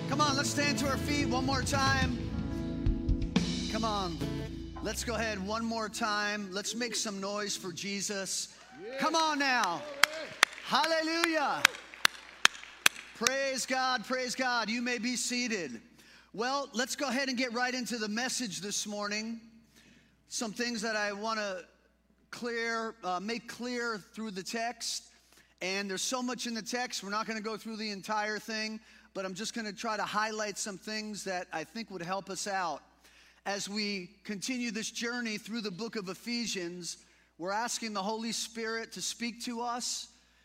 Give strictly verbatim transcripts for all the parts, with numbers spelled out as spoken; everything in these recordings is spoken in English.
Come on, let's stand to our feet one more time. Come on, let's go ahead one more time. Let's make some noise for Jesus. Come on now. Hallelujah. Praise God, praise God. You may be seated. Well, let's go ahead and get right into the message this morning. Some things that I want to clear, uh, make clear through the text. And there's so much in the text, we're not going to go through the entire thing, but I'm just going to try to highlight some things that I think would help us out. As we continue this journey through the book of Ephesians, we're asking the Holy Spirit to speak to us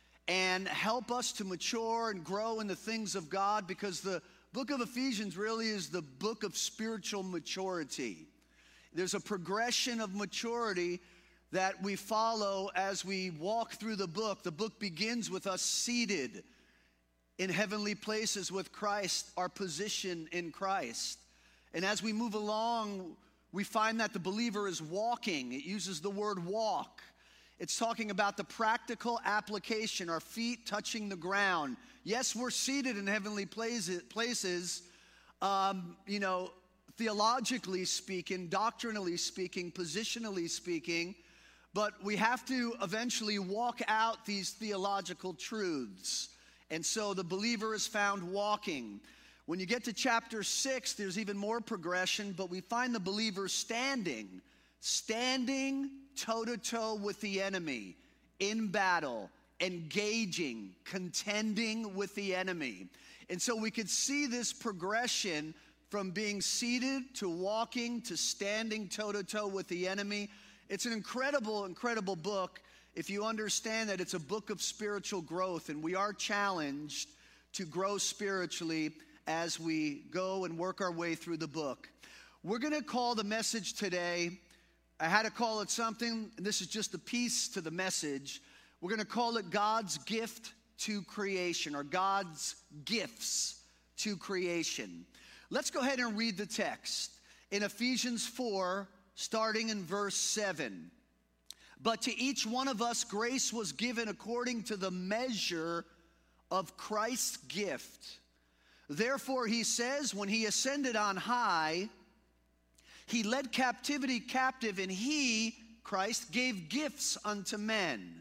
and help us to mature and grow in the things of God, because the book of Ephesians really is the book of spiritual maturity. There's a progression of maturity that we follow as we walk through the book. The book begins with us seated in heavenly places with Christ, our position in Christ. And as we move along, we find that the believer is walking. It uses the word walk. It's talking about the practical application, our feet touching the ground. Yes, we're seated in heavenly places, um, you know, theologically speaking, doctrinally speaking, positionally speaking, but we have to eventually walk out these theological truths. And so the believer is found walking. When you get to chapter six, there's even more progression, but we find the believer standing, standing toe-to-toe with the enemy, in battle, engaging, contending with the enemy. And so we could see this progression from being seated to walking to standing toe-to-toe with the enemy. It's an incredible, incredible book if you understand that it's a book of spiritual growth, and we are challenged to grow spiritually as we go and work our way through the book. We're going to call the message today, I had to call it something, and this is just a piece to the message. We're going to call it God's gift to creation, or God's gifts to creation. Let's go ahead and read the text in Ephesians four, starting in verse seven. But to each one of us grace was given according to the measure of Christ's gift. Therefore, he says, when he ascended on high, he led captivity captive, and he, Christ, gave gifts unto men.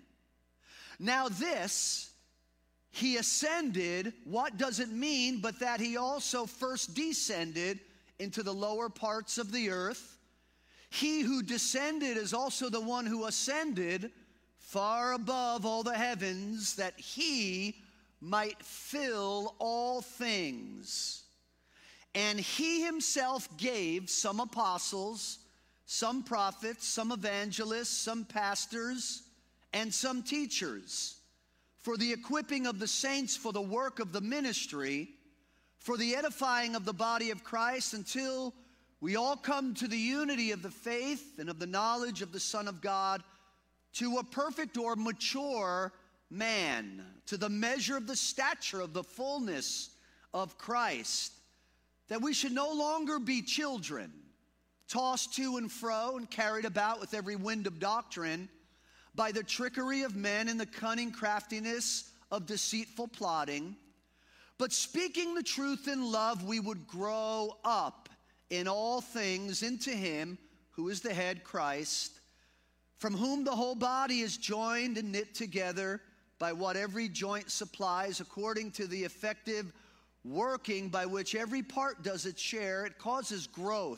Now this, he ascended, what does it mean but that he also first descended into the lower parts of the earth? He who descended is also the one who ascended far above all the heavens, that he might fill all things. And he himself gave some apostles, some prophets, some evangelists, some pastors, and some teachers, for the equipping of the saints for the work of the ministry, for the edifying of the body of Christ, until we all come to the unity of the faith and of the knowledge of the Son of God, to a perfect or mature man, to the measure of the stature of the fullness of Christ, that we should no longer be children, tossed to and fro and carried about with every wind of doctrine, by the trickery of men and the cunning craftiness of deceitful plotting, but speaking the truth in love, we would grow up in all things into him who is the head, Christ, from whom the whole body is joined and knit together by what every joint supplies, according to the effective working by which every part does its share. It causes growth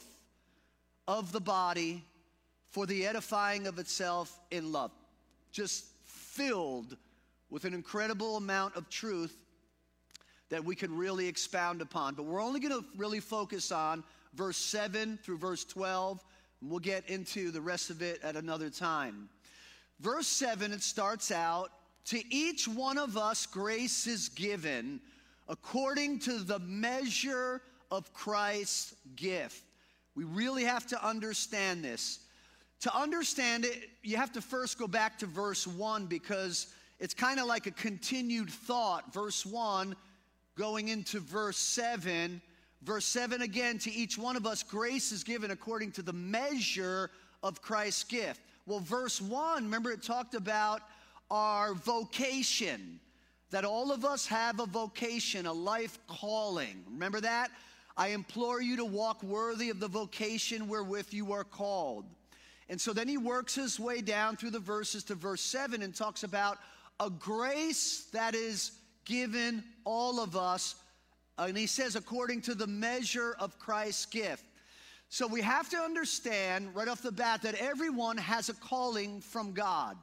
of the body for the edifying of itself in love. Just filled with an incredible amount of truth that we could really expound upon. But we're only going to really focus on verse seven through verse twelve, and we'll get into the rest of it at another time. Verse seven, it starts out, to each one of us grace is given according to the measure of Christ's gift. We really have to understand this. To understand it, you have to first go back to verse one, because it's kind of like a continued thought. Verse one going into verse seven. Verse seven again, to each one of us grace is given according to the measure of Christ's gift. Well, verse one, remember it talked about our vocation. that all of us have a vocation, a life calling. Remember that? I implore you to walk worthy of the vocation wherewith you are called. And so then he works his way down through the verses to verse seven and talks about a grace that is given all of us. And he says, according to the measure of Christ's gift. So we have to understand right off the bat that everyone has a calling from God.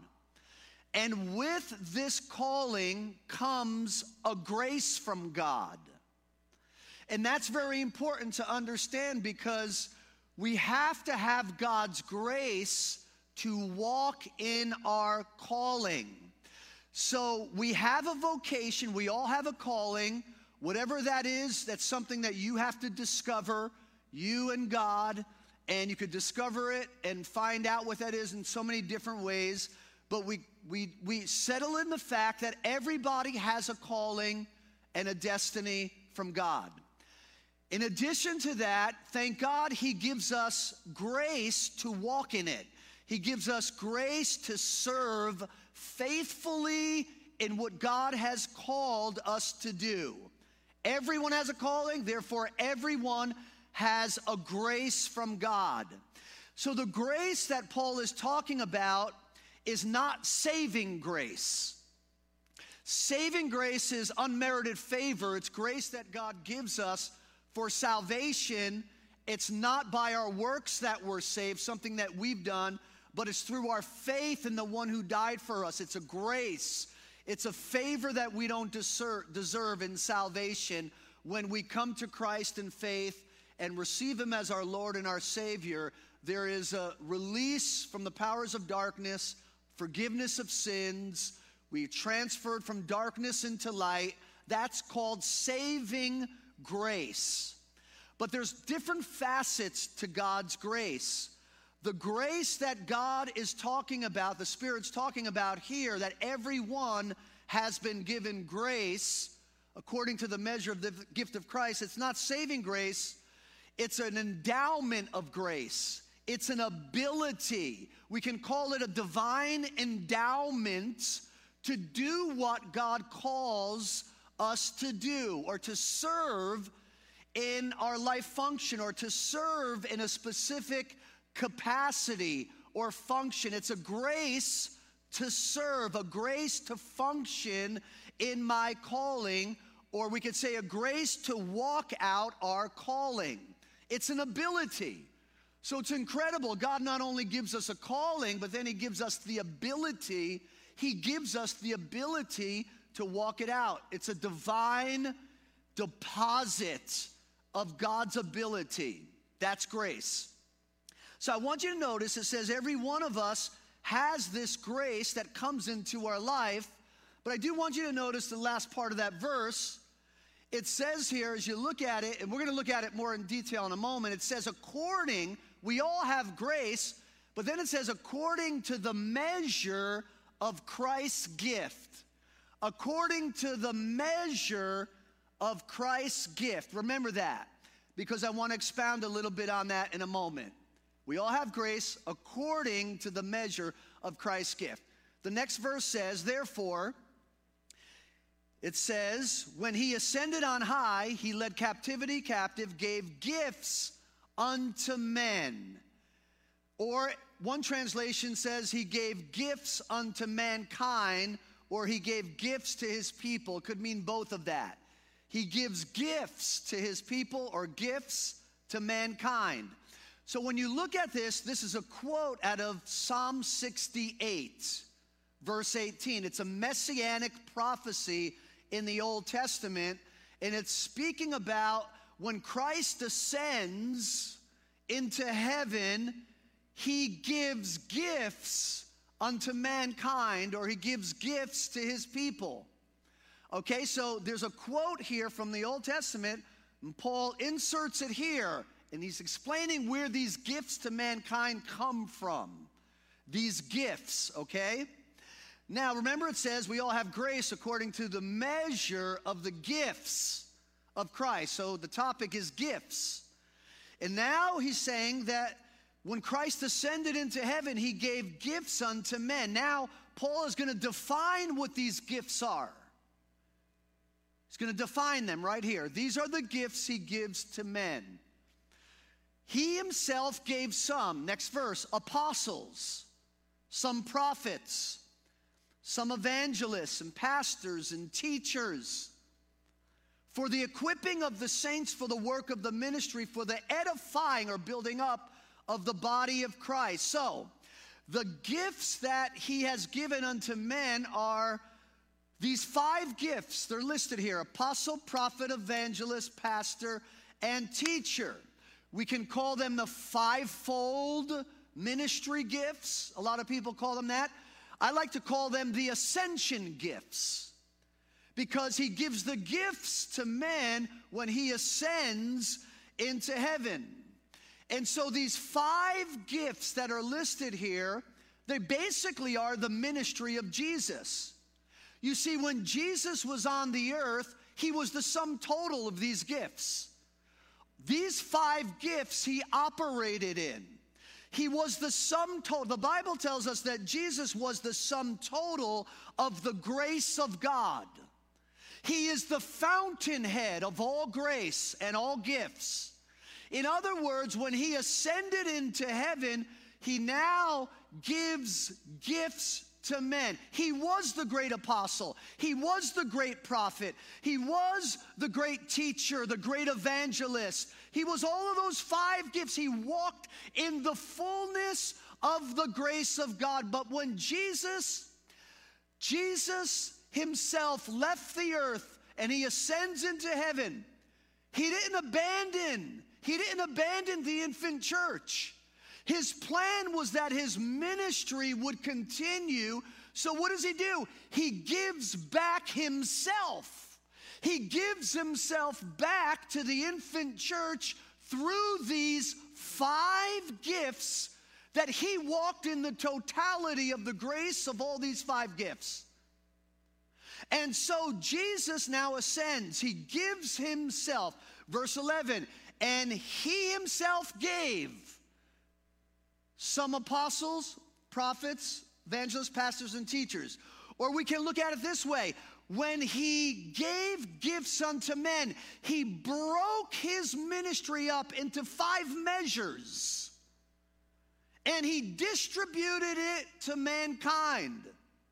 And with this calling comes a grace from God. And that's very important to understand, because we have to have God's grace to walk in our calling. So we have a vocation, we all have a calling. Whatever that is, that's something that you have to discover, you and God, and you could discover it and find out what that is in so many different ways. But we, we, we settle in the fact that everybody has a calling and a destiny from God. In addition to that, thank God he gives us grace to walk in it. He gives us grace to serve faithfully in what God has called us to do. Everyone has a calling, therefore everyone has a grace from God. So the grace that Paul is talking about is not saving grace. Saving grace is unmerited favor. It's grace that God gives us for salvation. It's not by our works that we're saved, something that we've done, but it's through our faith in the one who died for us. It's a grace. It's a favor that we don't deserve in salvation when we come to Christ in faith and receive him as our Lord and our Savior. There is a release from the powers of darkness, forgiveness of sins. We transferred from darkness into light. That's called saving grace. But there's different facets to God's grace. The grace that God is talking about, the Spirit's talking about here, that everyone has been given grace according to the measure of the gift of Christ. It's not saving grace. It's an endowment of grace. It's an ability. We can call it a divine endowment to do what God calls us to do, or to serve in our life function, or to serve in a specific capacity or function. It's a grace to serve, a grace to function in my calling, or we could say a grace to walk out our calling. It's an ability. So it's incredible. God not only gives us a calling, but then he gives us the ability. He gives us the ability to walk it out. It's a divine deposit of God's ability. That's grace. So I want you to notice it says every one of us has this grace that comes into our life. But I do want you to notice the last part of that verse. It says here, as you look at it, and we're going to look at it more in detail in a moment, it says according, we all have grace, but then it says according to the measure of Christ's gift. According to the measure of Christ's gift. Remember that, because I want to expound a little bit on that in a moment. We all have grace according to the measure of Christ's gift. The next verse says, therefore, it says, when he ascended on high, he led captivity captive, gave gifts unto men. Or one translation says he gave gifts unto mankind, or he gave gifts to his people. It could mean both of that. He gives gifts to his people or gifts to mankind. So when you look at this, this is a quote out of Psalm sixty-eight, verse eighteen. It's a messianic prophecy in the Old Testament, and it's speaking about when Christ ascends into heaven, he gives gifts unto mankind, or he gives gifts to his people. Okay, so there's a quote here from the Old Testament, and Paul inserts it here. And he's explaining where these gifts to mankind come from. These gifts, okay? Now, remember it says we all have grace according to the measure of the gifts of Christ. So the topic is gifts. And now he's saying that when Christ ascended into heaven, he gave gifts unto men. Now, Paul is going to define what these gifts are. He's going to define them right here. These are the gifts he gives to men. He himself gave some, next verse, apostles, some prophets, some evangelists and pastors and teachers, for the equipping of the saints for the work of the ministry, for the edifying or building up of the body of Christ. So, the gifts that he has given unto men are these five gifts. They're listed here: apostle, prophet, evangelist, pastor, and teacher. We can call them the fivefold ministry gifts. A lot of people call them that. I like to call them the ascension gifts, because he gives the gifts to men when he ascends into heaven. And so these five gifts that are listed here, they basically are the ministry of Jesus. You see, when Jesus was on the earth, he was the sum total of these gifts. These five gifts he operated in. He was the sum total. The Bible tells us that Jesus was the sum total of the grace of God. He is the fountainhead of all grace and all gifts. In other words, when he ascended into heaven, he now gives gifts to men. He was the great apostle. He was the great prophet. He was the great teacher, the great evangelist. He was all of those five gifts. He walked in the fullness of the grace of God. But when Jesus, Jesus himself left the earth and he ascends into heaven, he didn't abandon, he didn't abandon the infant church. His plan was that his ministry would continue. So what does he do? He gives back himself. He gives himself back to the infant church through these five gifts that he walked in the totality of the grace of all these five gifts. And so Jesus now ascends. He gives himself. Verse eleven, and he himself gave some apostles, prophets, evangelists, pastors, and teachers. Or we can look at it this way. When he gave gifts unto men, he broke his ministry up into five measures, and he distributed it to mankind.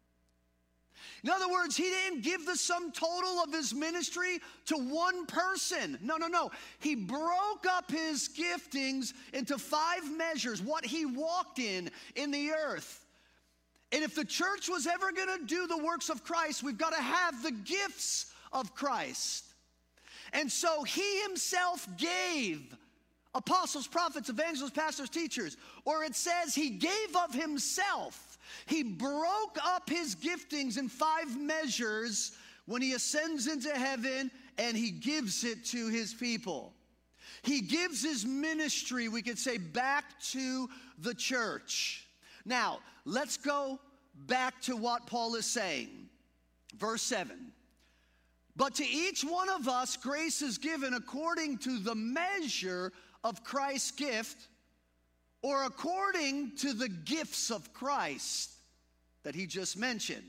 In other words, he didn't give the sum total of his ministry to one person. No, no, no. He broke up his giftings into five measures, what he walked in in the earth. And if the church was ever going to do the works of Christ, we've got to have the gifts of Christ. And so he himself gave apostles, prophets, evangelists, pastors, teachers. Or it says he gave of himself. He broke up his giftings in five measures when he ascends into heaven, and he gives it to his people. He gives his ministry, we could say, back to the church. Now, let's go back to what Paul is saying. Verse seven. But to each one of us grace is given according to the measure of Christ's gift, or according to the gifts of Christ that he just mentioned.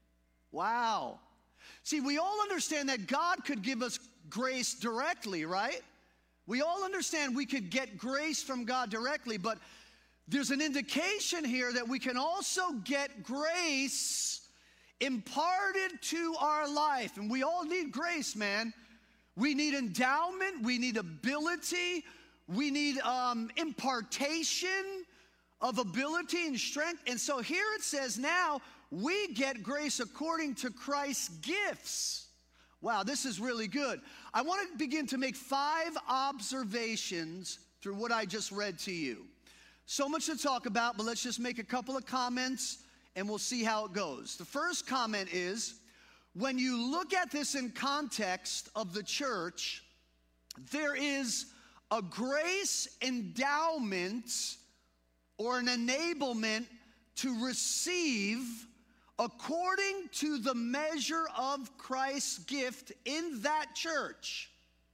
Wow. See, we all understand that God could give us grace directly, right? We all understand we could get grace from God directly, but there's an indication here that we can also get grace imparted to our life. And we all need grace, man. We need endowment. We need ability. We need um, impartation of ability and strength. And so here it says now we get grace according to Christ's gifts. Wow, this is really good. I want to begin to make five observations through what I just read to you. So much to talk about, but let's just make a couple of comments and we'll see how it goes. The first comment is, when you look at this in context of the church, there is a grace endowment or an enablement to receive according to the measure of Christ's gift in that church.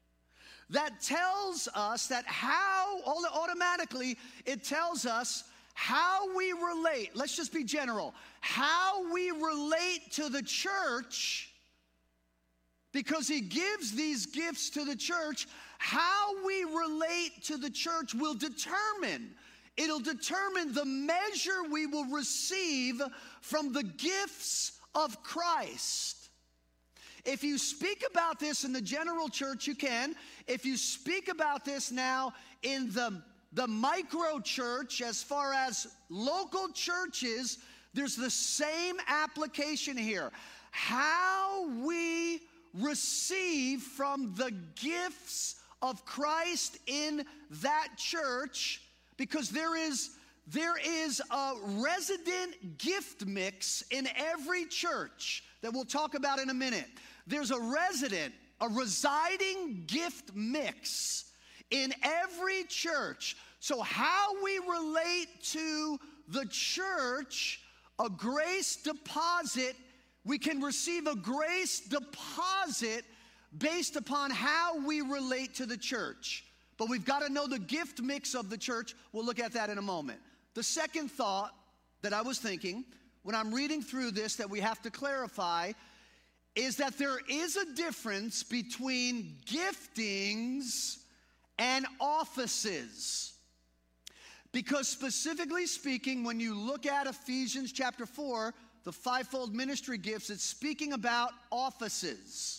That tells us that how, automatically, it tells us how we relate. Let's just be general. How we relate to the church because he gives these gifts to the church. How we relate to the church will determine, it'll determine the measure we will receive from the gifts of Christ. If you speak about this in the general church, you can. If you speak about this now in the, the micro church, as far as local churches, there's the same application here. How we receive from the gifts of Christ in that church, because there is, there is a resident gift mix in every church that we'll talk about in a minute. There's a resident, a residing gift mix in every church. So how we relate to the church, a grace deposit, we can receive a grace deposit based upon how we relate to the church. But we've got to know the gift mix of the church. We'll look at that in a moment. The second thought that I was thinking when I'm reading through this that we have to clarify is that there is a difference between giftings and offices. Because specifically speaking, when you look at Ephesians chapter four, the fivefold ministry gifts, it's speaking about offices.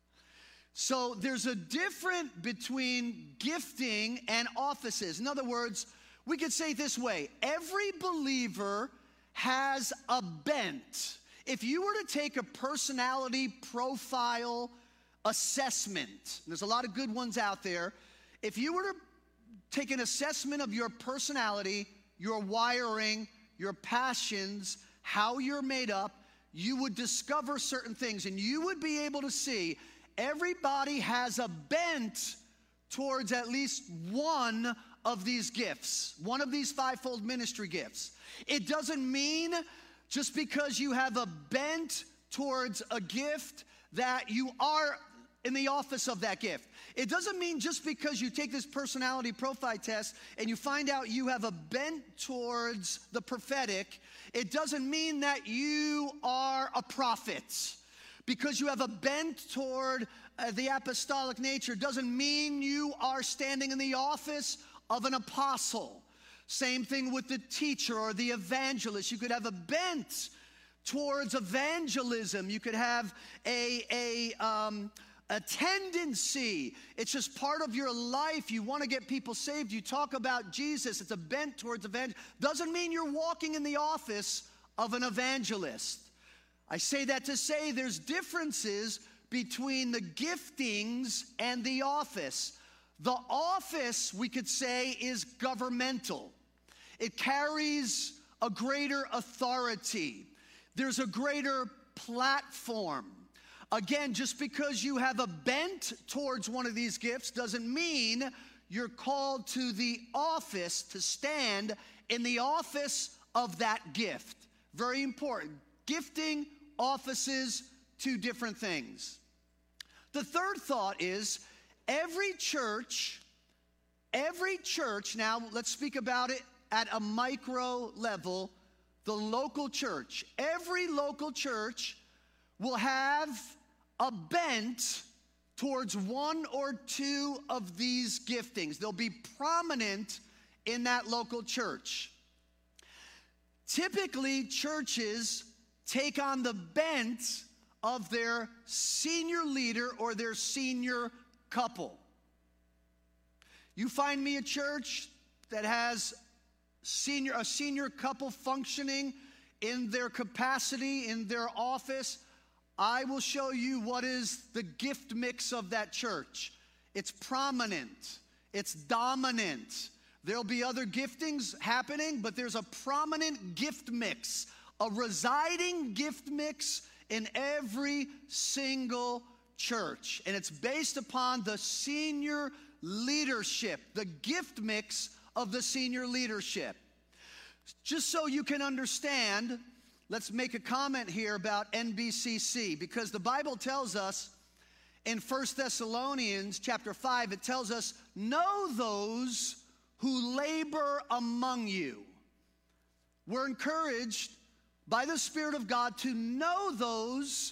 So there's a difference between gifting and offices. In other words, we could say it this way: every believer has a bent. If you were to take a personality profile assessment, there's a lot of good ones out there. If you were to take an assessment of your personality, your wiring, your passions, how you're made up, you would discover certain things, and you would be able to see everybody has a bent towards at least one of these gifts, one of these fivefold ministry gifts. It doesn't mean just because you have a bent towards a gift that you are in the office of that gift. It doesn't mean just because you take this personality profile test and you find out you have a bent towards the prophetic, it doesn't mean that you are a prophet. Because you have a bent toward uh, the apostolic nature doesn't mean you are standing in the office of an apostle. Same thing with the teacher or the evangelist. You could have a bent towards evangelism. You could have a, a, um, a tendency. It's just part of your life. You want to get people saved. You talk about Jesus. It's a bent towards evangelism. Doesn't mean you're walking in the office of an evangelist. I say that to say there's differences between the giftings and the office. The office, we could say, is governmental. It carries a greater authority. There's a greater platform. Again, just because you have a bent towards one of these gifts doesn't mean you're called to the office to stand in the office of that gift. Very important. Gifting, offices, two different things. The third thought is every church, every church, now let's speak about it at a micro level, the local church. Every local church will have a bent towards one or two of these giftings. They'll be prominent in that local church. Typically, churches take on the bent of their senior leader or their senior couple. You find me a church that has senior a senior couple functioning in their capacity, in their office, I will show you what is the gift mix of that church. It's prominent. It's dominant. There'll be other giftings happening, but there's a prominent gift mix, a residing gift mix in every single church. And it's based upon the senior leadership, the gift mix of the senior leadership. Just so you can understand, let's make a comment here about N B C C, because the Bible tells us in First Thessalonians chapter five, it tells us, know those who labor among you. We're encouraged by the Spirit of God to know those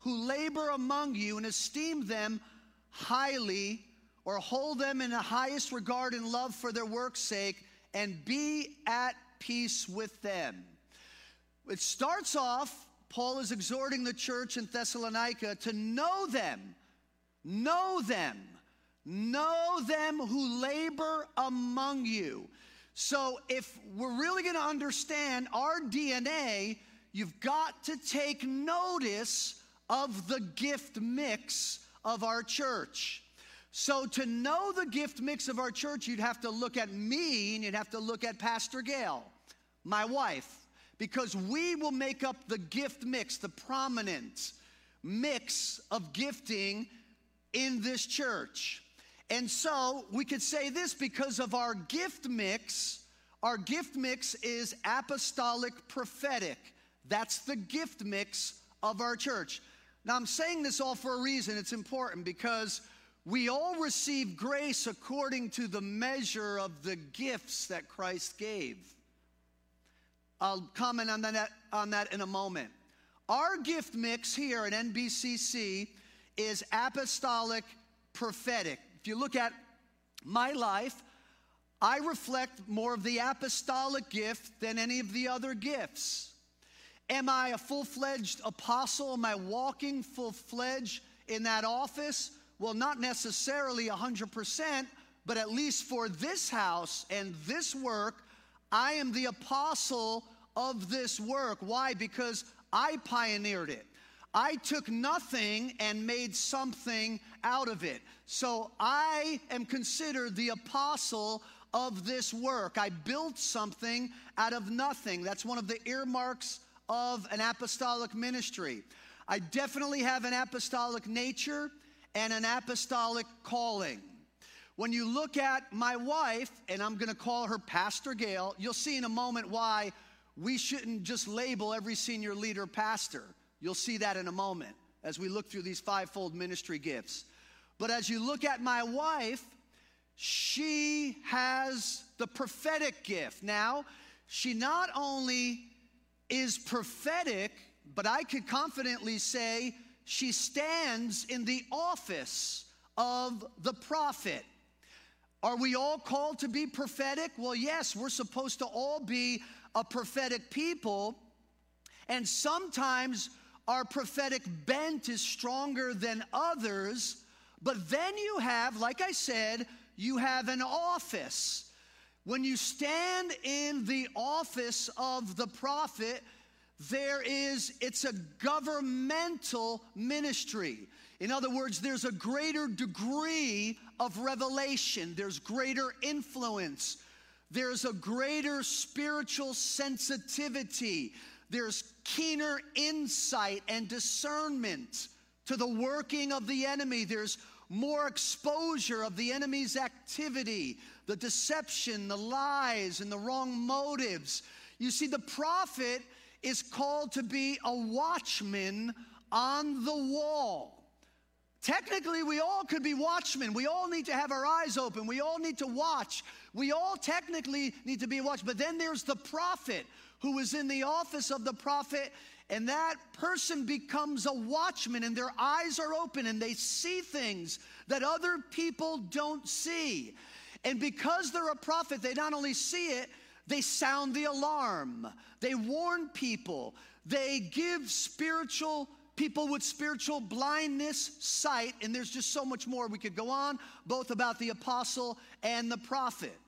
who labor among you and esteem them highly, or hold them in the highest regard and love for their work's sake, and be at peace with them. It starts off, Paul is exhorting the church in Thessalonica to know them, know them, know them who labor among you. So if we're really going to understand our D N A, you've got to take notice of the gift mix of our church. So to know the gift mix of our church, you'd have to look at me and you'd have to look at Pastor Gail, my wife, because we will make up the gift mix, the prominent mix of gifting in this church. And so we could say this, because of our gift mix, our gift mix is apostolic prophetic. That's the gift mix of our church. Now I'm saying this all for a reason. It's important because we all receive grace according to the measure of the gifts that Christ gave. I'll comment on that, on that in a moment. Our gift mix here at N B C C is apostolic prophetic. If you look at my life, I reflect more of the apostolic gift than any of the other gifts. Am I a full-fledged apostle? Am I walking full-fledged in that office? Well, not necessarily one hundred percent, but at least for this house and this work, I am the apostle of this work. Why? Because I pioneered it. I took nothing and made something out of it. So I am considered the apostle of this work. I built something out of nothing. That's one of the earmarks of an apostolic ministry. I definitely have an apostolic nature and an apostolic calling. When you look at my wife, and I'm going to call her Pastor Gail, you'll see in a moment why we shouldn't just label every senior leader pastor. You'll see that in a moment as we look through these fivefold ministry gifts. But as you look at my wife, she has the prophetic gift. Now, she not only is prophetic, but I could confidently say she stands in the office of the prophet. Are we all called to be prophetic? Well, yes, we're supposed to all be a prophetic people. And sometimes our prophetic bent is stronger than others. But then you have, like I said, you have an office. When you stand in the office of the prophet, there is, it's a governmental ministry. In other words, there's a greater degree of revelation. There's greater influence. There's a greater spiritual sensitivity. There's keener insight and discernment to the working of the enemy. There's more exposure of the enemy's activity, the deception, the lies, and the wrong motives. You see, the prophet is called to be a watchman on the wall. Technically, we all could be watchmen. We all need to have our eyes open. We all need to watch. We all technically need to be watched. But then there's the prophet who is in the office of the prophet, and that person becomes a watchman, and their eyes are open, and they see things that other people don't see. And because they're a prophet, they not only see it, they sound the alarm. They warn people. They give spiritual people with spiritual blindness sight, and there's just so much more we could go on, both about the apostle and the prophet.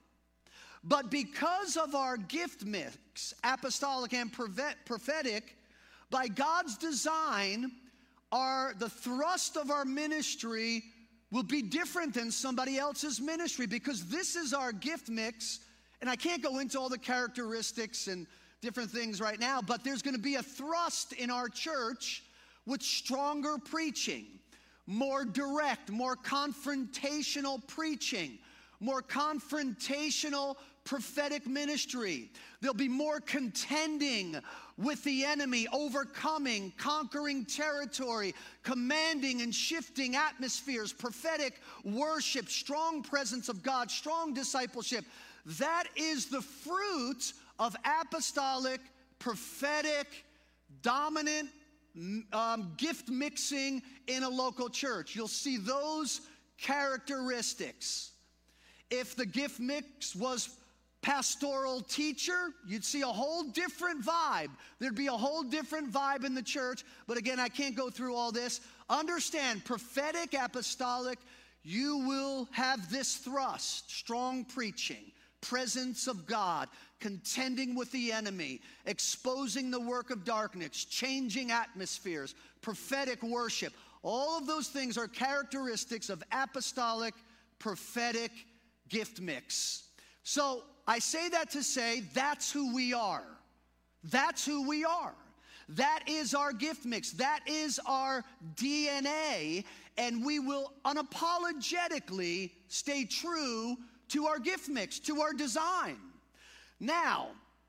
But because of our gift mix, apostolic and prophetic, by God's design, our, the thrust of our ministry will be different than somebody else's ministry, because this is our gift mix. And I can't go into all the characteristics and different things right now, but there's going to be a thrust in our church with stronger preaching, more direct, more confrontational preaching, more confrontational prophetic ministry. There'll be more contending with the enemy, overcoming, conquering territory, commanding and shifting atmospheres, prophetic worship, strong presence of God, strong discipleship. That is the fruit of apostolic, prophetic, dominant um, gift mixing in a local church. You'll see those characteristics. If the gift mix was pastoral teacher, you'd see a whole different vibe. There'd be a whole different vibe in the church. But again, I can't go through all this. Understand, prophetic, apostolic, you will have this thrust: strong preaching, presence of God, contending with the enemy, exposing the work of darkness, changing atmospheres, prophetic worship. All of those things are characteristics of apostolic, prophetic gift mix. So I say that to say that's who we are. That's who we are. That is our gift mix. That is our D N A. And we will unapologetically stay true to our gift mix, to our design. Now,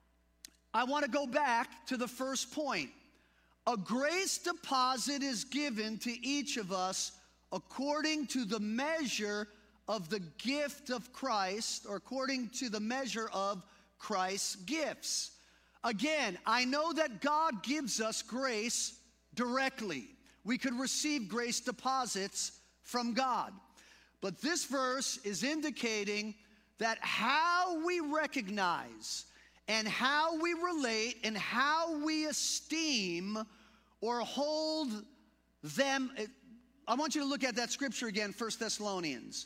I want to go back to the first point. A grace deposit is given to each of us according to the measure of the gift of Christ, or according to the measure of Christ's gifts. Again, I know that God gives us grace directly. We could receive grace deposits from God. But this verse is indicating that how we recognize and how we relate and how we esteem or hold them. I want you to look at that scripture again, First Thessalonians.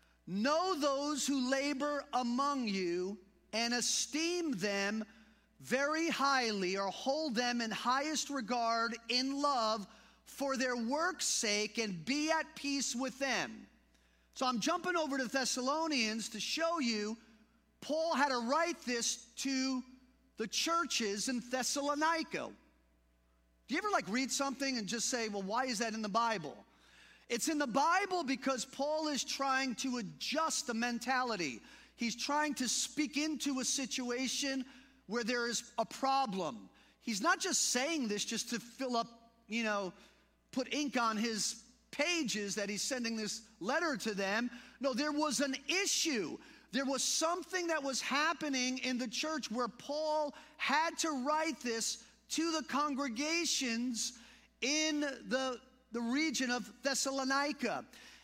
Know those who labor among you and esteem them very highly, or hold them in highest regard in love for their work's sake, and be at peace with them. So I'm jumping over to Thessalonians to show you Paul had to write this to the churches in Thessalonica. Do you ever like read something and just say, well, why is that in the Bible? It's in the Bible because Paul is trying to adjust the mentality. He's trying to speak into a situation where there is a problem. He's not just saying this just to fill up, you know, put ink on his pages that he's sending this letter to them. No, there was an issue. There was something that was happening in the church where Paul had to write this to the congregations in the, the region of Thessalonica.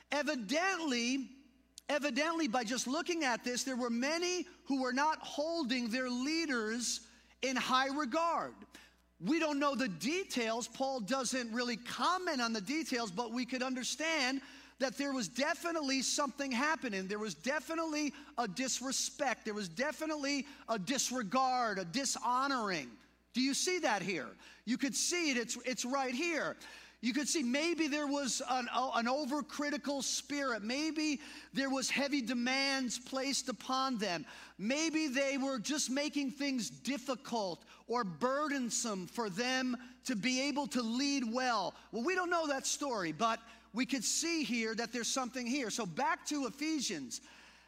Evidently, evidently, by just looking at this, there were many who were not holding their leaders in high regard. We don't know the details. Paul doesn't really comment on the details, but we could understand that there was definitely something happening. There was definitely a disrespect. There was definitely a disregard, a dishonoring. Do you see that here? You could see it. It's, it's right here. You could see maybe there was an, an overcritical spirit. Maybe there was heavy demands placed upon them. Maybe they were just making things difficult or burdensome for them to be able to lead well. Well, we don't know that story, but we could see here that there's something here. So back to Ephesians.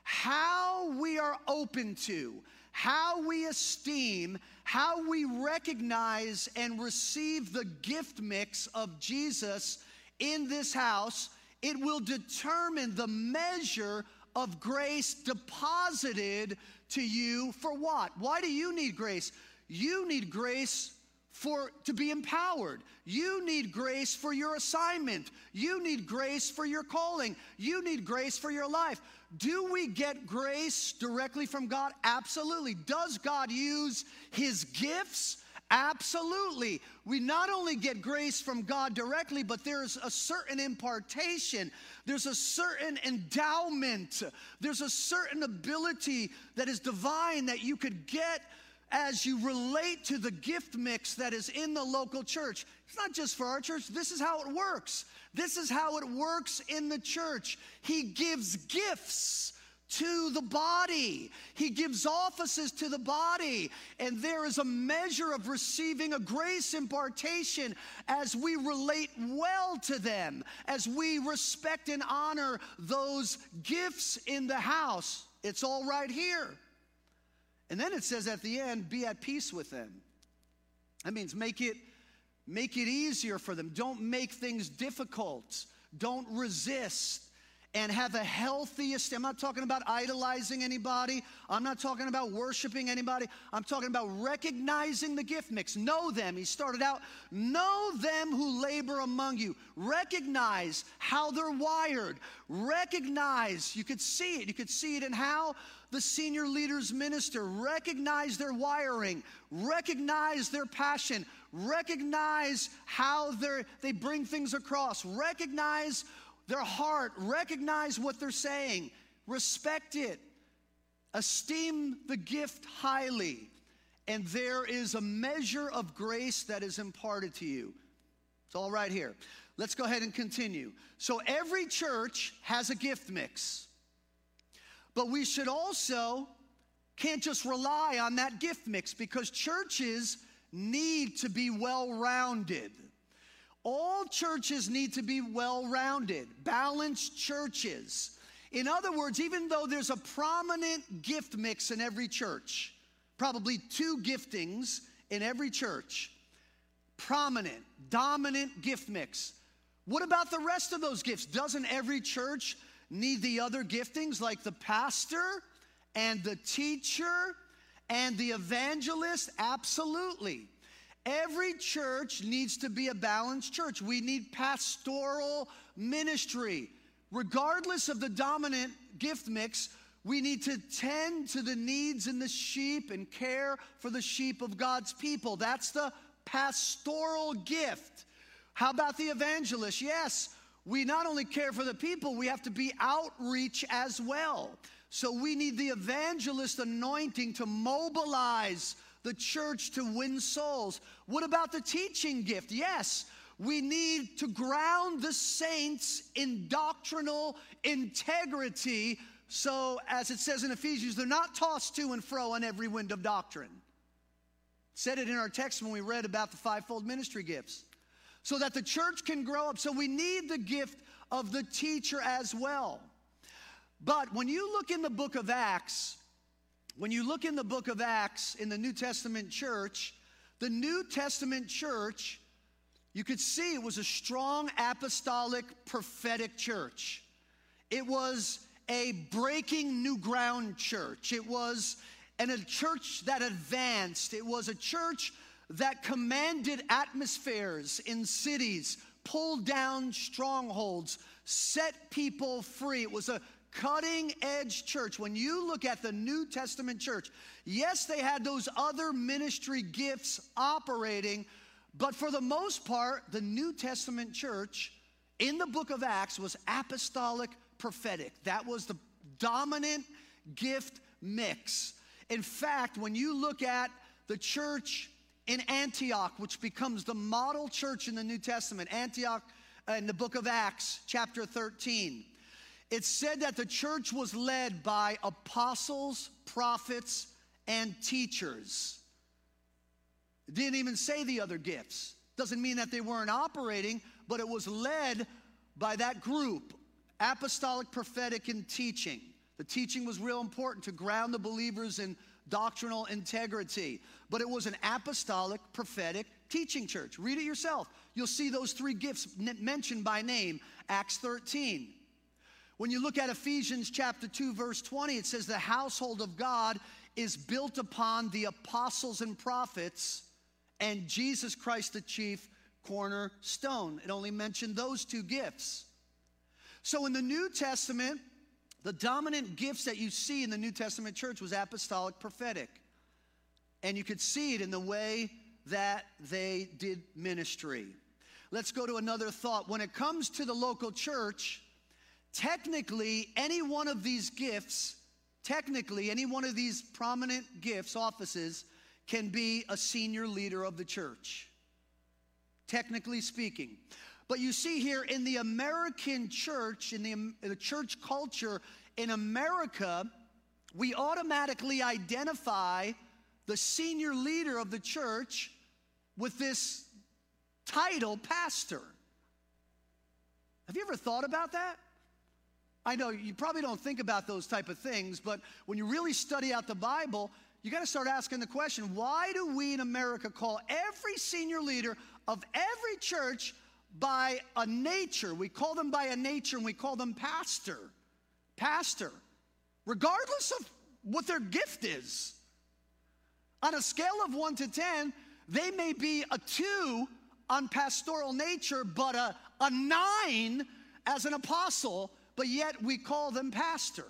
How we are open to, how we esteem, how we recognize and receive the gift mix of Jesus in this house, it will determine the measure of grace deposited to you for what? Why do you need grace? You need grace for to be empowered. You need grace for your assignment. You need grace for your calling. You need grace for your life. Do we get grace directly from God? Absolutely. Does God use his gifts? Absolutely. We not only get grace from God directly, but there's a certain impartation. There's a certain endowment. There's a certain ability that is divine that you could get as you relate to the gift mix that is in the local church. It's not just for our church. This is how it works. This is how it works in the church. He gives gifts to the body. He gives offices to the body. And there is a measure of receiving a grace impartation as we relate well to them, as we respect and honor those gifts in the house. It's all right here. And then it says at the end, be at peace with them. That means make it, make it easier for them. Don't make things difficult. Don't resist. and have a healthy esteem. I'm not talking about idolizing anybody. I'm not talking about worshiping anybody. I'm talking about recognizing the gift mix. Know them. He started out, know them who labor among you. Recognize how they're wired. Recognize, you could see it. You could see it in how the senior leaders minister. Recognize their wiring. Recognize their passion. Recognize how they're, they bring things across. Recognize their heart. Recognize what they're saying. Respect it. Esteem the gift highly. And there is a measure of grace that is imparted to you. It's all right here. Let's go ahead and continue. So every church has a gift mix. But we should also can't just rely on that gift mix, because churches need to be well-rounded. All churches need to be well-rounded, balanced churches. In other words, even though there's a prominent gift mix in every church, probably two giftings in every church, prominent, dominant gift mix. What about the rest of those gifts? Doesn't every church need the other giftings, like the pastor and the teacher and the evangelist? Absolutely. Every church needs to be a balanced church. We need pastoral ministry. Regardless of the dominant gift mix, we need to tend to the needs in the sheep and care for the sheep of God's people. That's the pastoral gift. How about the evangelist? Yes, we not only care for the people, we have to be outreach as well. So we need the evangelist anointing to mobilize the church to win souls. What about the teaching gift? Yes, we need to ground the saints in doctrinal integrity. So, as it says in Ephesians, they're not tossed to and fro on every wind of doctrine. Said it in our text when we read about the fivefold ministry gifts. So that the church can grow up. So we need the gift of the teacher as well. But when you look in the book of Acts, when you look in the book of Acts in the New Testament church, the New Testament church, you could see it was a strong apostolic prophetic church. It was a breaking new ground church. It was and a church that advanced. It was a church that commanded atmospheres in cities, pulled down strongholds, set people free. It was a cutting-edge church. When you look at the New Testament church, yes, they had those other ministry gifts operating, but for the most part, the New Testament church in the book of Acts was apostolic prophetic. That was the dominant gift mix. In fact, when you look at the church in Antioch, which becomes the model church in the New Testament, Antioch uh, in the book of Acts, chapter thirteen, it said that the church was led by apostles, prophets, and teachers. It didn't even say the other gifts. Doesn't mean that they weren't operating, but it was led by that group, apostolic, prophetic, and teaching. The teaching was real important to ground the believers in doctrinal integrity. But it was an apostolic, prophetic, teaching church. Read it yourself. You'll see those three gifts mentioned by name, Acts thirteen. When you look at Ephesians chapter two, verse twenty, it says the household of God is built upon the apostles and prophets and Jesus Christ the chief cornerstone. It only mentioned those two gifts. So in the New Testament, the dominant gifts that you see in the New Testament church was apostolic, prophetic. And you could see it in the way that they did ministry. Let's go to another thought. When it comes to the local church, technically, any one of these gifts, technically, any one of these prominent gifts, offices, can be a senior leader of the church, technically speaking. But you see here in the American church, in the, in the church culture in America, we automatically identify the senior leader of the church with this title, pastor. Have you ever thought about that? I know you probably don't think about those type of things, but when you really study out the Bible, you got to start asking the question, why do we in America call every senior leader of every church by a nature. We call them by a nature, and we call them pastor. Pastor. Regardless of what their gift is. On a scale of one to ten, they may be a two on pastoral nature, but a, a nine as an apostle, but yet we call them pastor.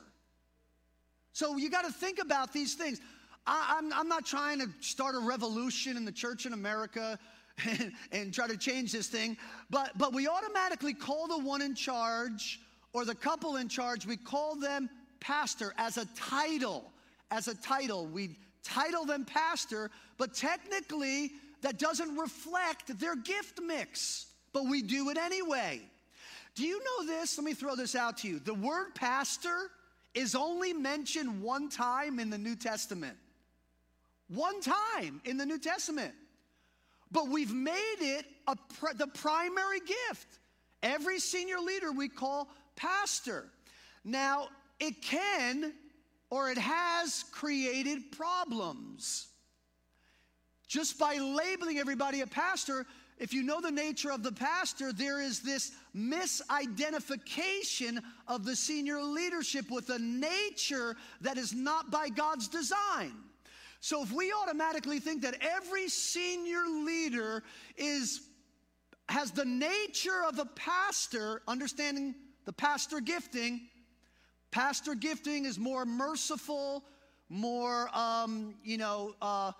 So you got to think about these things. I, I'm, I'm not trying to start a revolution in the church in America and, and try to change this thing, but, but we automatically call the one in charge or the couple in charge, we call them pastor as a title. As a title, we title them pastor, but technically that doesn't reflect their gift mix, but we do it anyway. Do you know this? Let me throw this out to you. The word pastor is only mentioned one time in the New Testament. One time in the New Testament. But we've made it a pr- the primary gift. Every senior leader we call pastor. Now, it can or it has created problems. Just by labeling everybody a pastor, if you know the nature of the pastor, there is this misidentification of the senior leadership with a nature that is not by God's design. So if we automatically think that every senior leader is has the nature of a pastor, understanding the pastor gifting, pastor gifting is more merciful, more, um, you know, uh,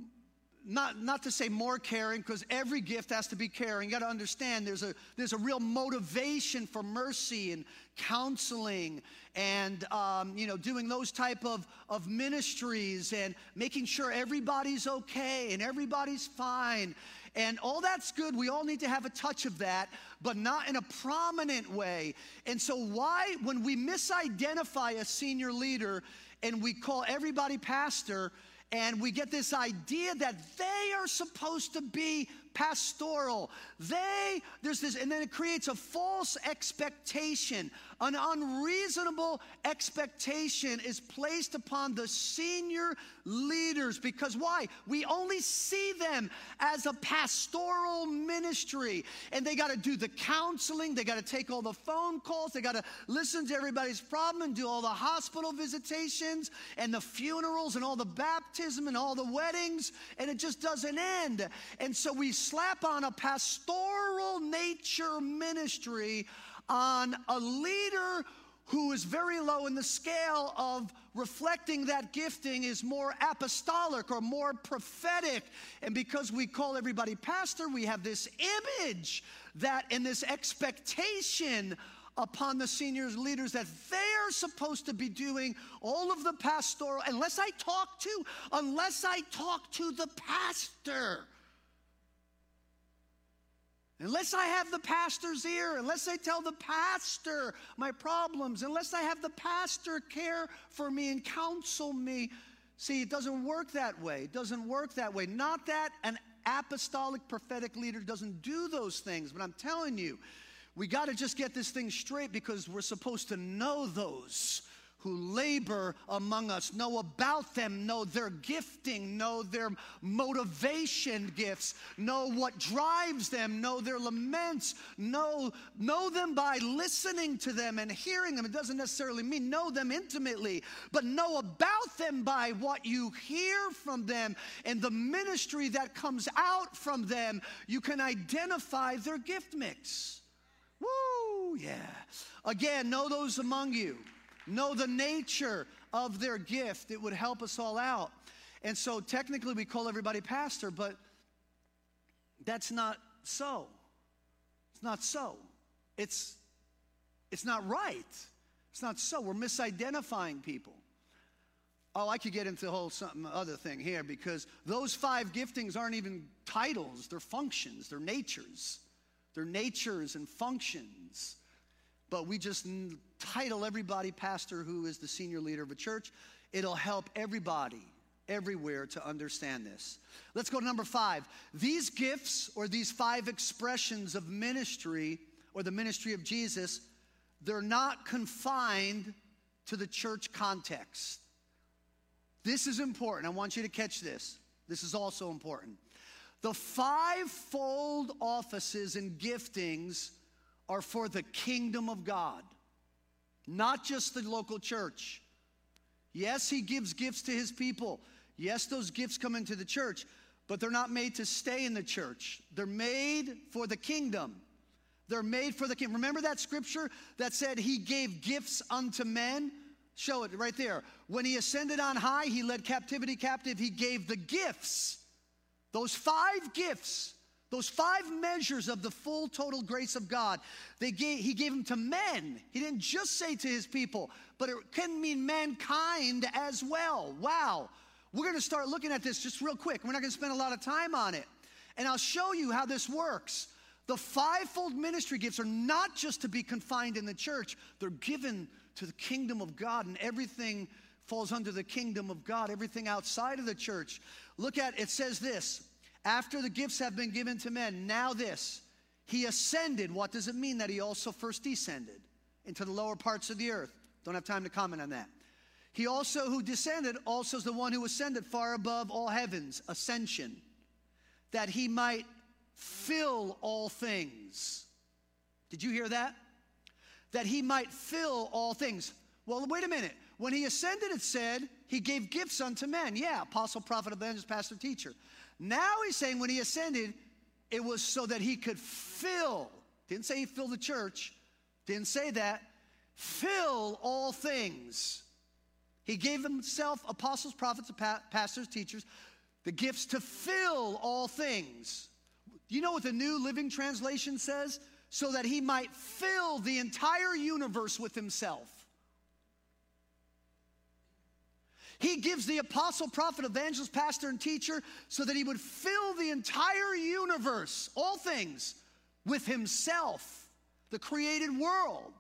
Not, not to say more caring, because every gift has to be caring. You got to understand there's a, there's a real motivation for mercy and counseling and, um, you know, doing those type of, of ministries and making sure everybody's okay and everybody's fine. And all that's good. We all need to have a touch of that, but not in a prominent way. And so why, when we misidentify a senior leader and we call everybody pastor, and we get this idea that they are supposed to be pastoral. They, there's this, and then it creates a false expectation. An unreasonable expectation is placed upon the senior leaders. Because why? We only see them as a pastoral ministry. And they got to do the counseling. They got to take all the phone calls. They got to listen to everybody's problem and do all the hospital visitations and the funerals and all the baptism and all the weddings. And it just doesn't end. And so we slap on a pastoral nature ministry on a leader who is very low in the scale of reflecting that gifting, is more apostolic or more prophetic. And because we call everybody pastor, we have this image that, and this expectation upon the senior leaders that they're supposed to be doing all of the pastoral, unless I talk to, unless I talk to the pastor. Unless I have the pastor's ear, unless I tell the pastor my problems, unless I have the pastor care for me and counsel me. See, it doesn't work that way. It doesn't work that way. Not that an apostolic prophetic leader doesn't do those things, but I'm telling you, we got to just get this thing straight, because we're supposed to know those who labor among us, know about them, know their gifting, know their motivation gifts, know what drives them, know their laments, know, know them by listening to them and hearing them. It doesn't necessarily mean know them intimately, but know about them by what you hear from them and the ministry that comes out from them. You can identify their gift mix. Woo, yeah. Again, know those among you. Know the nature of their gift. It would help us all out. And so technically we call everybody pastor, but that's not so. It's not so. It's, it's not right. It's not so. We're misidentifying people. Oh, I could get into a whole something other thing here, because those five giftings aren't even titles. They're functions. They're natures. They're natures and functions. But we just title everybody pastor who is the senior leader of a church. It'll help everybody everywhere to understand this. Let's go to number five. These gifts, or these five expressions of ministry, or the ministry of Jesus, they're not confined to the church context. This is important. I want you to catch this. This is also important. The fivefold offices and giftings are for the kingdom of God, not just the local church. Yes, he gives gifts to his people. Yes, those gifts come into the church, but they're not made to stay in the church. They're made for the kingdom. They're made for the kingdom. Remember that scripture that said he gave gifts unto men? Show it right there. When he ascended on high, he led captivity captive. He gave the gifts. Those five gifts, those five measures of the full total grace of God, they gave, he gave them to men. He didn't just say to his people, but it can mean mankind as well. Wow. We're going to start looking at this just real quick. We're not going to spend a lot of time on it. And I'll show you how this works. The fivefold ministry gifts are not just to be confined in the church. They're given to the kingdom of God, and everything falls under the kingdom of God, everything outside of the church. Look at, it says this, after the gifts have been given to men, now this, he ascended. What does it mean that he also first descended into the lower parts of the earth? Don't have time to comment on that. He also who descended also is the one who ascended far above all heavens, ascension, that he might fill all things. Did you hear that? That he might fill all things. Well, wait a minute. When he ascended, it said he gave gifts unto men. Yeah, apostle, prophet, evangelist, pastor, teacher. Now he's saying when he ascended, it was so that he could fill. Didn't say he filled the church. Didn't say that. Fill all things. He gave himself apostles, prophets, pastors, teachers, the gifts to fill all things. You know what the New Living Translation says? So that he might fill the entire universe with himself. He gives the apostle, prophet, evangelist, pastor, and teacher so that he would fill the entire universe, all things, with himself, the created world.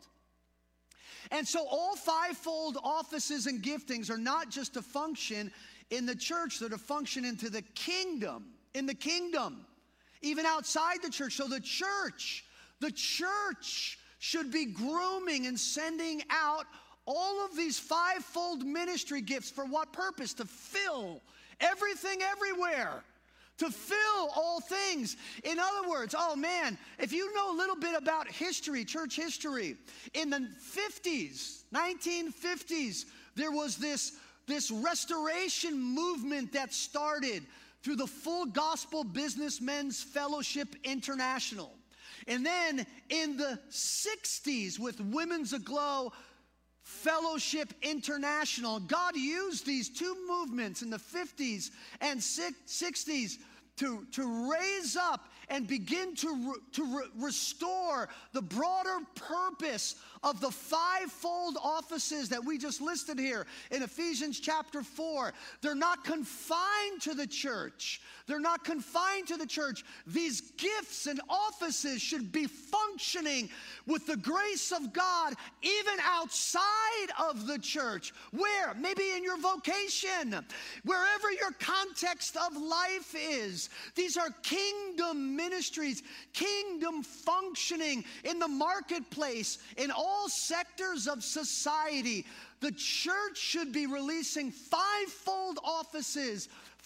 And so all fivefold offices and giftings are not just to function in the church, they're to function into the kingdom, in the kingdom, even outside the church. So the church, the church should be grooming and sending out all of these fivefold ministry gifts. For what purpose? To fill everything everywhere. To fill all things. In other words, oh man, if you know a little bit about history, church history, in the fifties, nineteen fifties, there was this, this restoration movement that started through the Full Gospel Businessmen's Fellowship International. And then in the sixties with Women's Aglow Fellowship International, God used these two movements in the fifties and sixties to, to raise up and begin to, re, to re, restore the broader purpose of the fivefold offices that we just listed here in Ephesians chapter four. They're not confined to the church. They're not confined to the church. These gifts and offices should be functioning with the grace of God even outside of the church. Where? Maybe in your vocation, wherever your context of life is. These are kingdom ministries, kingdom functioning in the marketplace, in all sectors of society. The church should be releasing fivefold offices,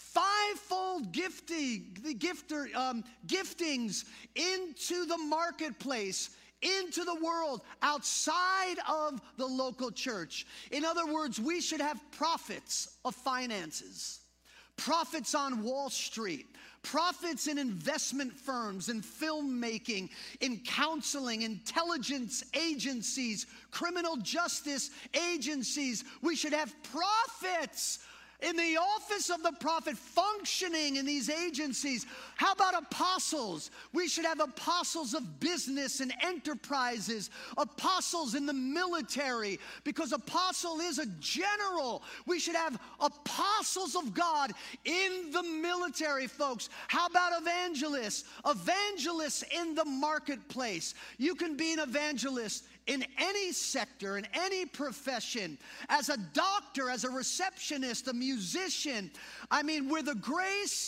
fivefold gifting, the gifter, um, giftings into the marketplace, into the world, outside of the local church. In other words, we should have prophets of finances, prophets on Wall Street, prophets in investment firms, in filmmaking, in counseling, intelligence agencies, criminal justice agencies. We should have prophets in the office of the prophet functioning in these agencies. How about apostles? We should have apostles of business and enterprises, apostles in the military, because apostle is a general. We should have apostles of God in the military, folks. How about evangelists? Evangelists in the marketplace. You can be an evangelist in any sector, in any profession, as a doctor, as a receptionist, a musician. I mean, where the grace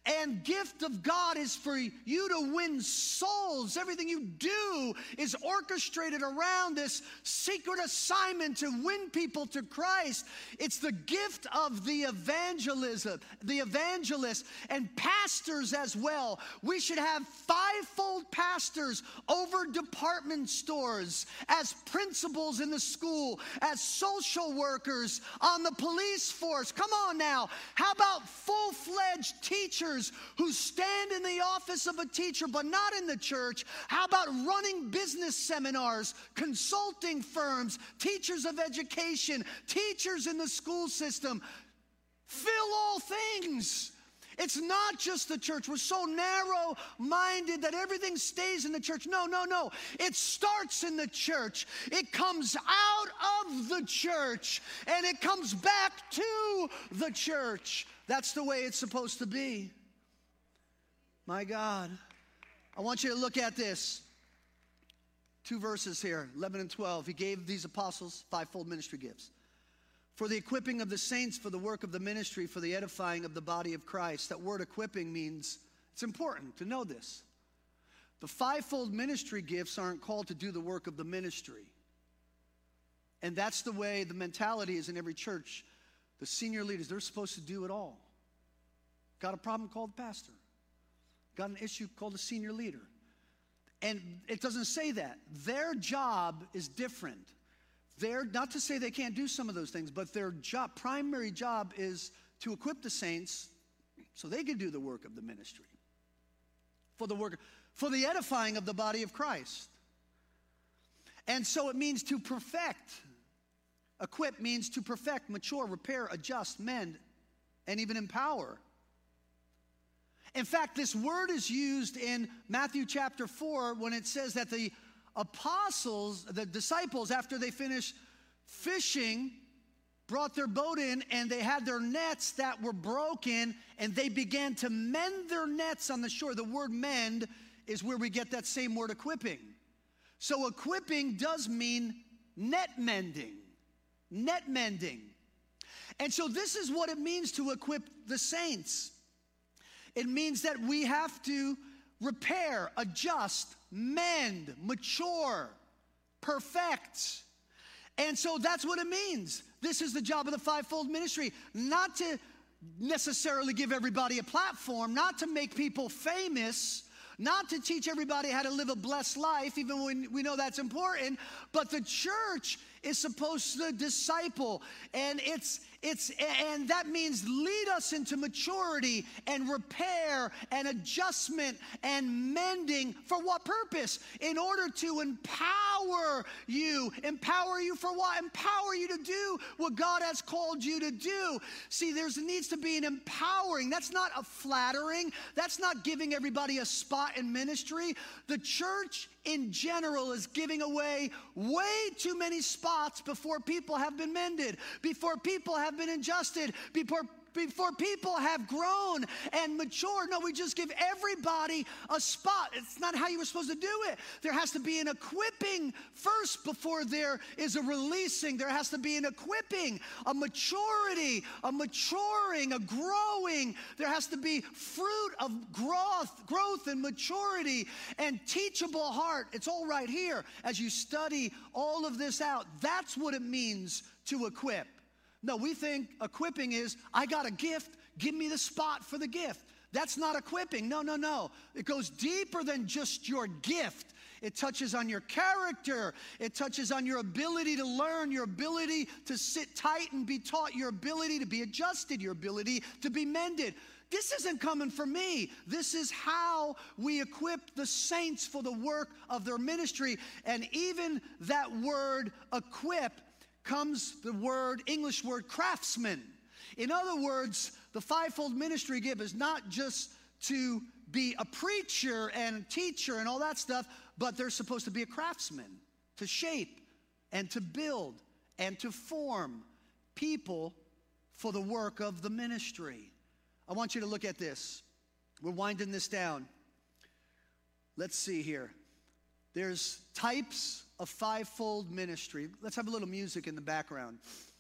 And gift of God is for you to win souls. Everything you do is orchestrated around this secret assignment to win people to Christ. It's the gift of the evangelism, the evangelist, and pastors as well. We should have fivefold pastors over department stores, as principals in the school, as social workers, on the police force. Come on now. How about full-fledged teachers who stand in the office of a teacher but not in the church? How about running business seminars, consulting firms, teachers of education, teachers in the school system? Fill all things. It's not just the church. We're so narrow-minded that everything stays in the church. No, no, no. It starts in the church. It comes out of the church, and it comes back to the church. That's the way it's supposed to be. My God. I want you to look at this. Two verses here, eleven and twelve. He gave these apostles fivefold ministry gifts. For the equipping of the saints, for the work of the ministry, for the edifying of the body of Christ. That word equipping means, it's important to know this. The fivefold ministry gifts aren't called to do the work of the ministry. And that's the way the mentality is in every church. The senior leaders, they're supposed to do it all. Got a problem, call the pastor. Got an issue, call the senior leader. And it doesn't say that. Their job is different. They're, not to say they can't do some of those things, but their job, primary job is to equip the saints so they can do the work of the ministry. For the work, for the edifying of the body of Christ. And so it means to perfect. Equip means to perfect, mature, repair, adjust, mend, and even empower. In fact, this word is used in Matthew chapter four when it says that the apostles, the disciples, after they finished fishing, brought their boat in and they had their nets that were broken and they began to mend their nets on the shore. The word mend is where we get that same word equipping. So equipping does mean net mending. Net mending. And so this is what it means to equip the saints. It means that we have to repair, adjust, mend, mature, perfect. And so that's what it means. This is the job of the fivefold ministry. Not to necessarily give everybody a platform, not to make people famous, not to teach everybody how to live a blessed life, even when we know that's important, but the church is supposed to disciple, and it's it's and that means lead us into maturity and repair and adjustment and mending. For what purpose? In order to empower you. Empower you for what? Empower you to do what God has called you to do. See, there needs to be an empowering. That's not a flattering. That's not giving everybody a spot in ministry. The church in general is giving away way too many spots before people have been mended, before people have been adjusted, before before people have grown and matured. No, we just give everybody a spot. It's not how you were supposed to do it. There has to be an equipping first before there is a releasing. There has to be an equipping, a maturity, a maturing, a growing. There has to be fruit of growth, growth and maturity and teachable heart. It's all right here as you study all of this out. That's what it means to equip. No, we think equipping is, I got a gift, give me the spot for the gift. That's not equipping. No, no, no. It goes deeper than just your gift. It touches on your character. It touches on your ability to learn, your ability to sit tight and be taught, your ability to be adjusted, your ability to be mended. This isn't coming from me. This is how we equip the saints for the work of their ministry. And even that word equip comes the word, English word, craftsman. In other words, the fivefold ministry gift is not just to be a preacher and teacher and all that stuff, but they're supposed to be a craftsman, to shape and to build and to form people for the work of the ministry. I want you to look at this. We're winding this down. Let's see here. There's types of fivefold ministry. Let's have a little music in the background.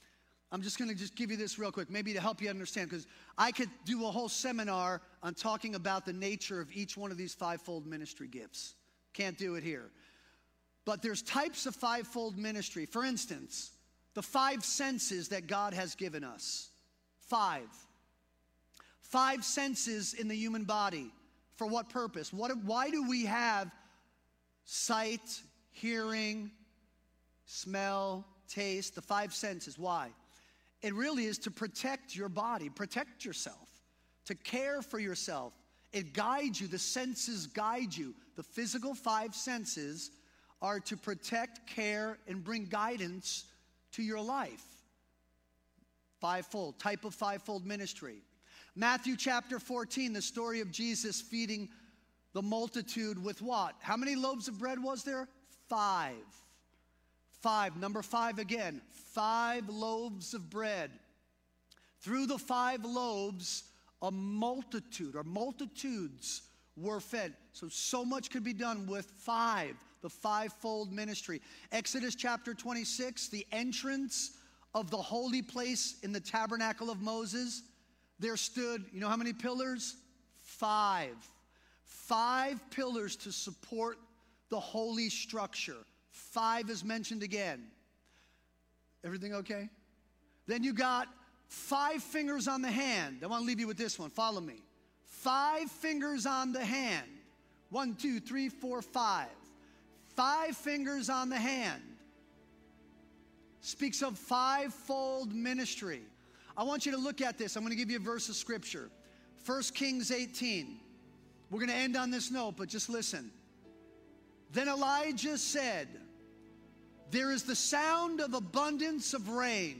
I'm just going to just give you this real quick, maybe to help you understand, because I could do a whole seminar on talking about the nature of each one of these fivefold ministry gifts. Can't do it here. But there's types of fivefold ministry. For instance, the five senses that God has given us. Five. Five senses in the human body. For what purpose? What, why do we have sight, hearing, smell, taste, the five senses? Why? It really is to protect your body, protect yourself, to care for yourself. It guides you. The senses guide you. The physical five senses are to protect, care, and bring guidance to your life. Fivefold, type of fivefold ministry. Matthew chapter fourteen, the story of Jesus feeding the multitude with what? How many loaves of bread was there? Five. Five, number five again. Five loaves of bread. Through the five loaves, a multitude or multitudes were fed. So, so much could be done with five, the fivefold ministry. Exodus chapter twenty-six, the entrance of the holy place in the tabernacle of Moses. There stood, you know how many pillars? Five. Five pillars to support the holy structure. Five is mentioned again. Everything okay? Then you got five fingers on the hand. I want to leave you with this one. Follow me. Five fingers on the hand. One, two, three, four, five. Five fingers on the hand. Speaks of fivefold ministry. I want you to look at this. I'm going to give you a verse of scripture. First Kings eighteen. We're going to end on this note, but just listen. Then Elijah said, there is the sound of abundance of rain.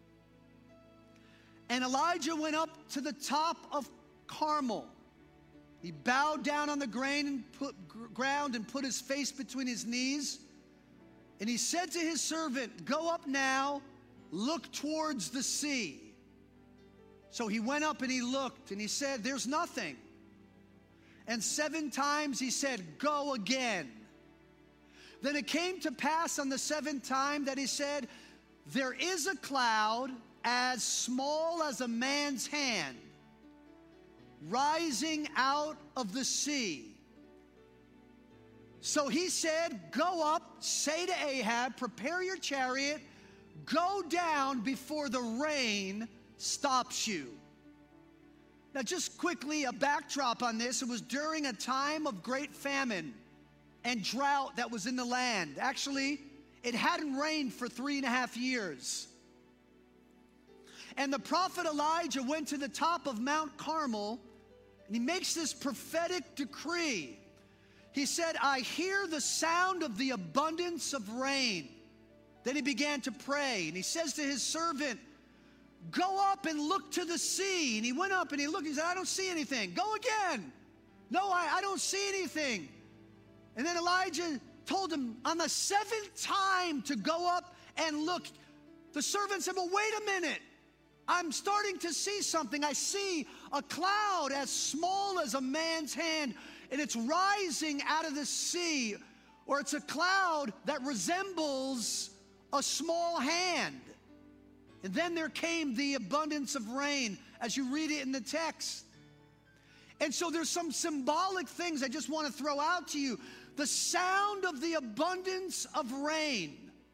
And Elijah went up to the top of Carmel. He bowed down on the grain and put, ground and put his face between his knees. And he said to his servant, go up now, look towards the sea. So he went up and he looked and he said, there's nothing. And seven times he said, go again. Then it came to pass on the seventh time that he said, there is a cloud as small as a man's hand rising out of the sea. So he said, go up, say to Ahab, prepare your chariot, go down before the rain stops you. Now just quickly, a backdrop on this. It was during a time of great famine and drought that was in the land. Actually, it hadn't rained for three and a half years. And the prophet Elijah went to the top of Mount Carmel, and he makes this prophetic decree. He said, I hear the sound of the abundance of rain. Then he began to pray, and he says to his servant, go up and look to the sea. And he went up and he looked, he said, I don't see anything. Go again. No, I, I don't see anything. And then Elijah told him on the seventh time to go up and look. The servant said, well, wait a minute. I'm starting to see something. I see a cloud as small as a man's hand, and it's rising out of the sea. Or it's a cloud that resembles a small hand. And then there came the abundance of rain, as you read it in the text. And so there's some symbolic things I just want to throw out to you. The sound of the abundance of rain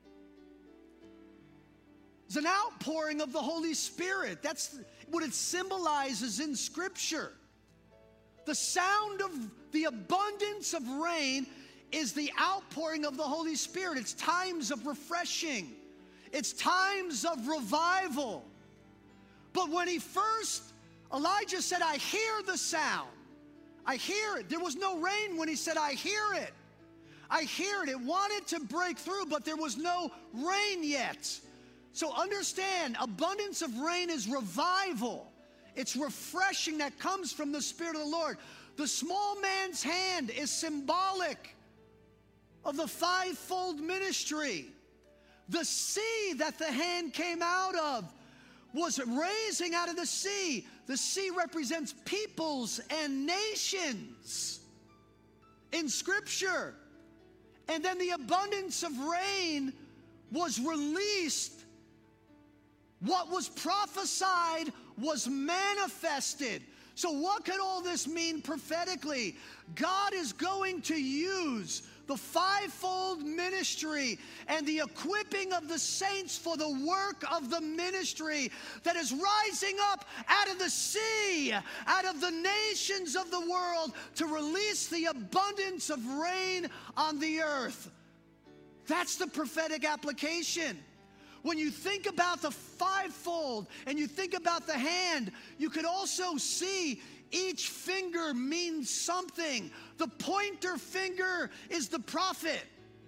is an outpouring of the Holy Spirit. That's what it symbolizes in Scripture. The sound of the abundance of rain is the outpouring of the Holy Spirit. It's times of refreshing. It's times of revival. But when he first, Elijah said, I hear the sound. I hear it. There was no rain when he said, I hear it. I hear it. It wanted to break through, but there was no rain yet. So understand, abundance of rain is revival. It's refreshing that comes from the Spirit of the Lord. The small man's hand is symbolic of the fivefold ministry. The sea that the hand came out of was raising out of the sea. The sea represents peoples and nations in Scripture. And then the abundance of rain was released What was prophesied was manifested. So what could all this mean prophetically? God is going to use the fivefold ministry and the equipping of the saints for the work of the ministry that is rising up out of the sea, out of the nations of the world, to release the abundance of rain on the earth. That's the prophetic application. When you think about the fivefold and you think about the hand, you could also see each finger means something. The pointer finger is the prophet,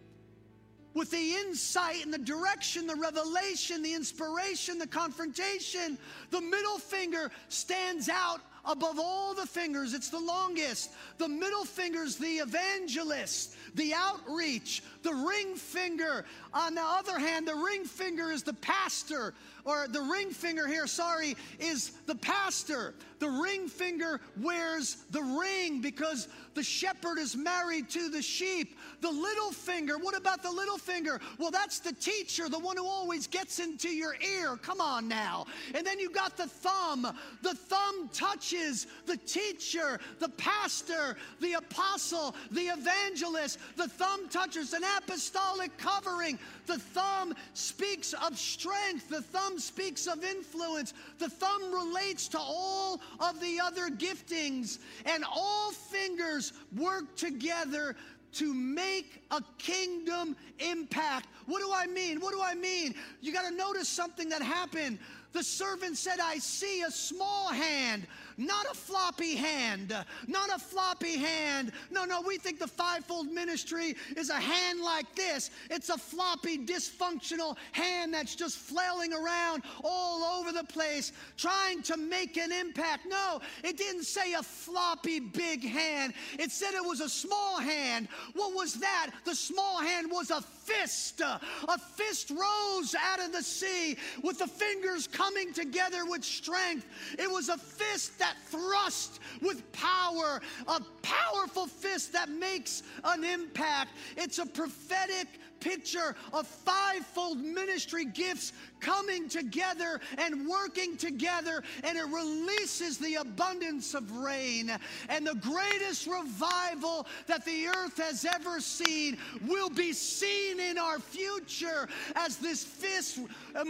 with the insight and the direction, the revelation, the inspiration, the confrontation. The middle finger stands out above all the fingers. It's the longest. The middle finger's the evangelist, the outreach. The ring finger, on the other hand, the ring finger is the pastor, or the ring finger here, sorry, is the pastor. The ring finger wears the ring because the shepherd is married to the sheep. The little finger, what about the little finger? Well, that's the teacher, the one who always gets into your ear. Come on now. And then you got the thumb. The thumb touches the teacher, the pastor, the apostle, the evangelist. The thumb touches an apostolic covering. The thumb speaks of strength. The thumb speaks of influence. The thumb relates to all of the other giftings. And all fingers work together to make a kingdom impact. What do I mean? What do I mean? You got to notice something that happened. The servant said, I see a small hand, not a floppy hand, not a floppy hand. No, no, we think the fivefold ministry is a hand like this. It's a floppy, dysfunctional hand that's just flailing around all over the place, trying to make an impact. No, it didn't say a floppy, big hand. It said it was a small hand. What was that? The small hand was a fist. A fist rose out of the sea with the fingers coming together with strength. It was a fist that thrust with power, a powerful fist that makes an impact. It's a prophetic picture of fivefold ministry gifts coming together and working together, and it releases the abundance of rain. And the greatest revival that the earth has ever seen will be seen in our future as this fist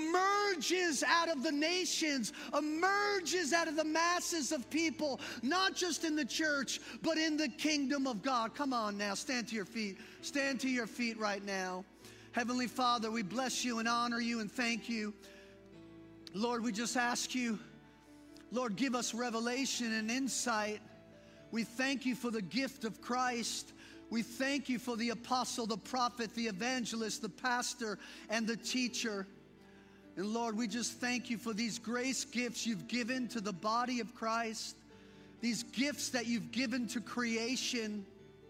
emerges out of the nations, emerges out of the masses of people, not just in the church, but in the kingdom of God. Come on now, stand to your feet. Stand to your feet right now. Heavenly Father, we bless you and honor you and thank you. Lord, we just ask you, Lord, give us revelation and insight. We thank you for the gift of Christ. We thank you for the apostle, the prophet, the evangelist, the pastor, and the teacher. And Lord, we just thank you for these grace gifts you've given to the body of Christ, these gifts that you've given to creation.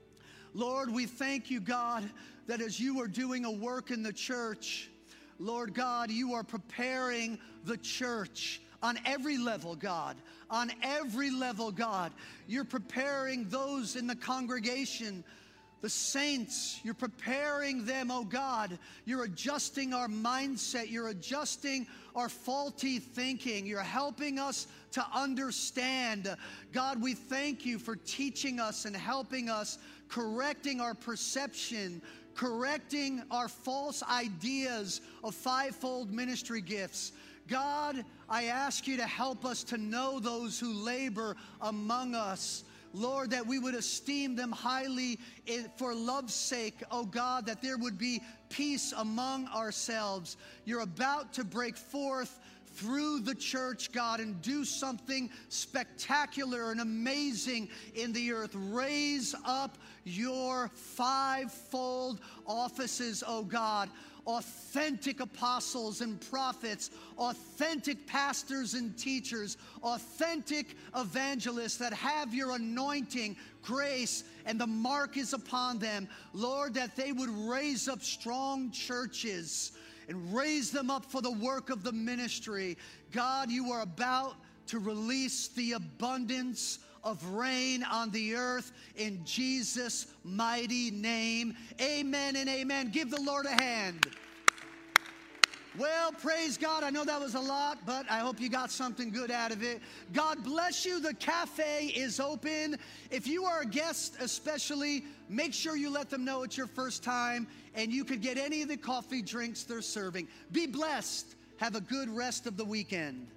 Lord, we thank you, God, that as you are doing a work in the church, Lord God, you are preparing the church on every level, God. On every level, God. You're preparing those in the congregation, the saints. You're preparing them, oh God. You're adjusting our mindset. You're adjusting our faulty thinking. You're helping us to understand. God, we thank you for teaching us and helping us, correcting our perception, correcting our false ideas of fivefold ministry gifts. God, I ask you to help us to know those who labor among us. Lord, that we would esteem them highly for love's sake, oh God, that there would be peace among ourselves. You're about to break forth through the church, God, and do something spectacular and amazing in the earth. Raise up your fivefold offices, oh God. Authentic apostles and prophets, authentic pastors and teachers, authentic evangelists that have your anointing, grace, and the mark is upon them. Lord, that they would raise up strong churches and raise them up for the work of the ministry. God, you are about to release the abundance of rain on the earth in Jesus' mighty name. Amen and amen. Give the Lord a hand. Well, praise God. I know that was a lot, but I hope you got something good out of it. God bless you. The cafe is open. If you are a guest especially, make sure you let them know it's your first time, and you could get any of the coffee drinks they're serving. Be blessed. Have a good rest of the weekend.